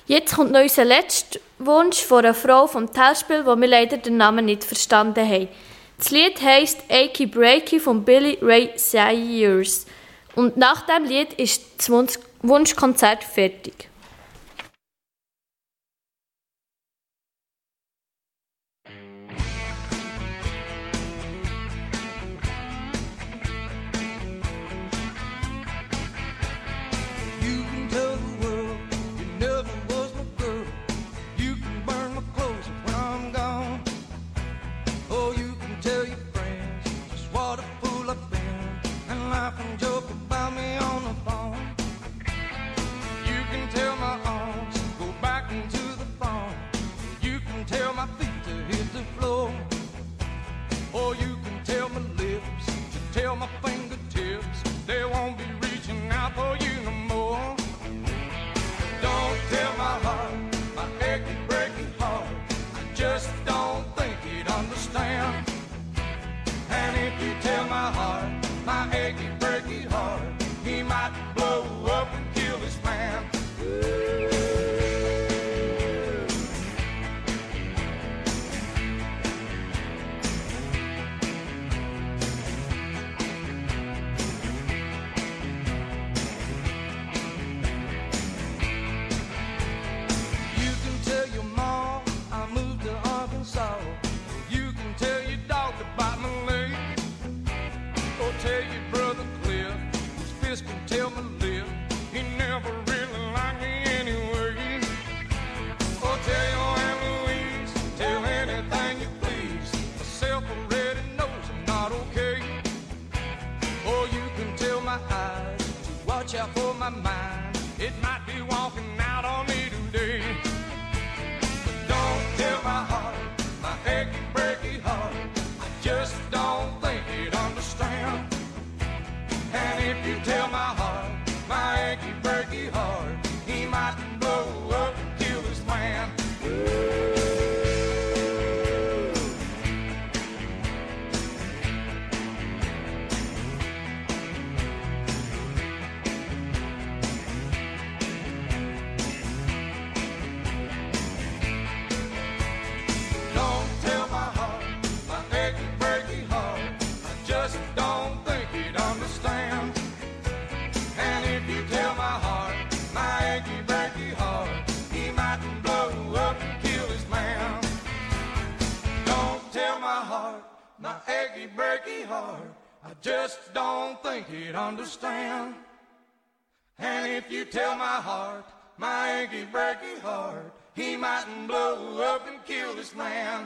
Jetzt kommt noch unser letzter Wunsch von einer Frau vom Tellspiel, wo wir leider den Namen nicht verstanden haben. Das Lied heisst «Achy Breaky» von Billy Ray Cyrus. Und nach dem Lied ist das Wunschkonzert fertig. Understand. And if you tell my heart, my achy breaky heart, he mightn't blow up and kill this man.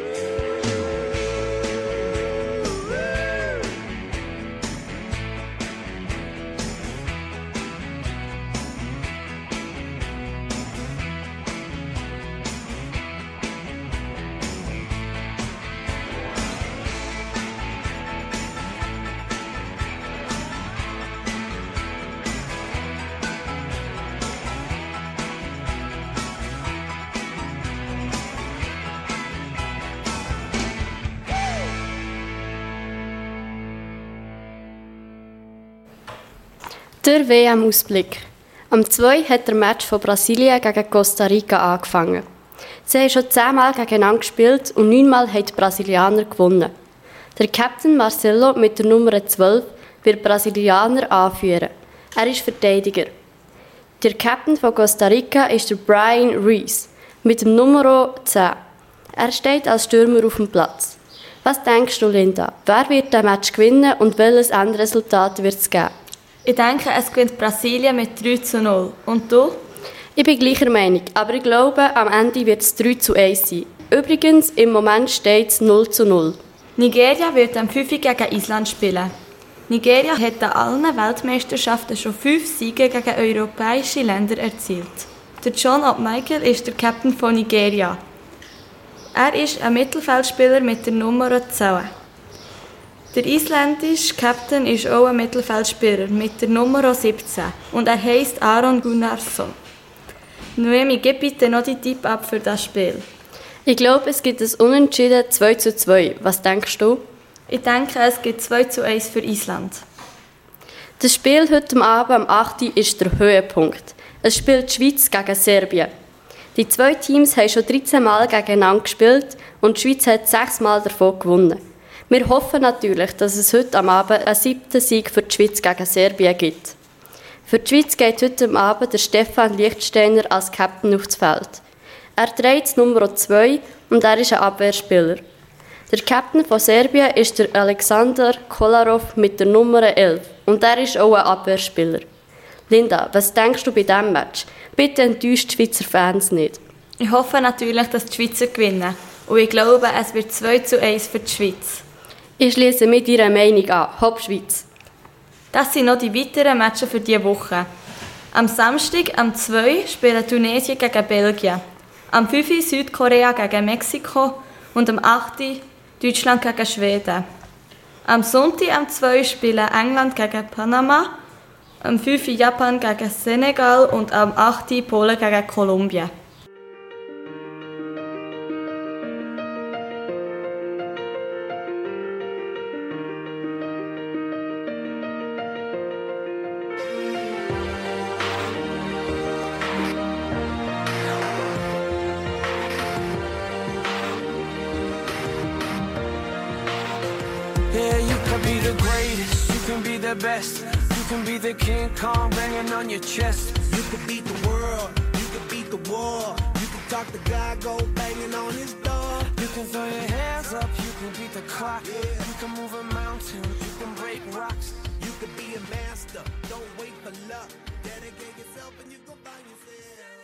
Der WM-Ausblick. Am 2 hat der Match von Brasilien gegen Costa Rica angefangen. Sie haben schon 10-mal gegeneinander gespielt und 9-mal haben die Brasilianer gewonnen. Der Captain Marcelo mit der Nummer 12 wird die Brasilianer anführen. Er ist Verteidiger. Der Captain von Costa Rica ist der Brian Reese mit dem Nummer 10. Er steht als Stürmer auf dem Platz. Was denkst du, Linda? Wer wird das Match gewinnen und welches Endresultat wird es geben? Ich denke, es gewinnt Brasilien mit 3:0. Und du? Ich bin gleicher Meinung, aber ich glaube, am Ende wird es 3:1 sein. Übrigens, im Moment steht es 0:0. Nigeria wird am 5 gegen Island spielen. Nigeria hat an allen Weltmeisterschaften schon 5 Siege gegen europäische Länder erzielt. Der John Michael ist der Captain von Nigeria. Er ist ein Mittelfeldspieler mit der Nummer 10. Der isländische Captain ist auch ein Mittelfeldspieler mit der Nummer 17 und er heisst Aron Gunnarsson. Noemi, gib bitte noch die Tipp ab für das Spiel. Ich glaube, es gibt ein Unentschieden 2:2. Was denkst du? Ich denke, es gibt 2:1 für Island. Das Spiel heute Abend am 8. ist der Höhepunkt. Es spielt die Schweiz gegen Serbien. Die 2 Teams haben schon 13 Mal gegeneinander gespielt und die Schweiz hat 6 Mal davon gewonnen. Wir hoffen natürlich, dass es heute am Abend einen 7. Sieg für die Schweiz gegen Serbien gibt. Für die Schweiz geht heute am Abend der Stefan Lichtsteiner als Captain aufs Feld. Er trägt Nummer 2 und er ist ein Abwehrspieler. Der Captain von Serbien ist der Alexander Kolarov mit der Nummer 11 und er ist auch ein Abwehrspieler. Linda, was denkst du bei diesem Match? Bitte enttäuscht die Schweizer Fans nicht. Ich hoffe natürlich, dass die Schweizer gewinnen. Und ich glaube, es wird 2:1 für die Schweiz. Ich schließe mit Ihrer Meinung an. Hopp Schweiz! Das sind noch die weiteren Matches für diese Woche. Am Samstag, am 2, spielen Tunesien gegen Belgien. Am 5 Südkorea gegen Mexiko und am 8 Deutschland gegen Schweden. Am Sonntag, am 2, spielen England gegen Panama. Am 5 Japan gegen Senegal und am 8 Polen gegen Kolumbien. Yeah, you can be the greatest, you can be the best. You can be the King Kong banging on your chest. You could beat the world, you could beat the war. You could talk to God, go banging on his door. You can throw your hands up, you can beat the clock. You can move a mountain, you can break rocks. You could be a master, don't wait for luck. Dedicate yourself and you go find yourself.